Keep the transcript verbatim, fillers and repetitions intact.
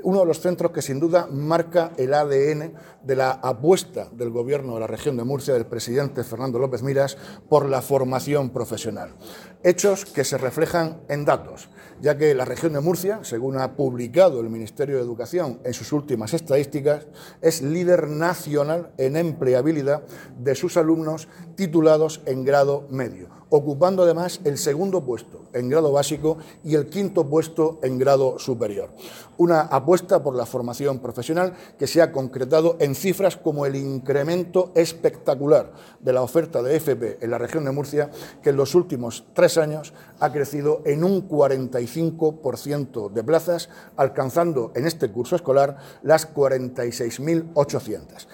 uno de los centros que sin duda marca el A D N de la apuesta del Gobierno de la región de Murcia, del presidente Fernando López Miras, por la formación profesional. Hechos que se reflejan en datos, ya que la región de Murcia, según ha publicado el Ministerio de Educación en sus últimas estadísticas, es líder nacional en empleabilidad de sus alumnos titulados en grado medio, ocupando además el segundo puesto en grado básico y el quinto puesto en grado superior. Una apuesta por la formación profesional que se ha concretado en cifras como el incremento espectacular de la oferta de F P en la región de Murcia, que en los últimos tres años ha crecido en un cuarenta y cinco por ciento de plazas, alcanzando en este curso escolar las cuarenta y seis mil ochocientas.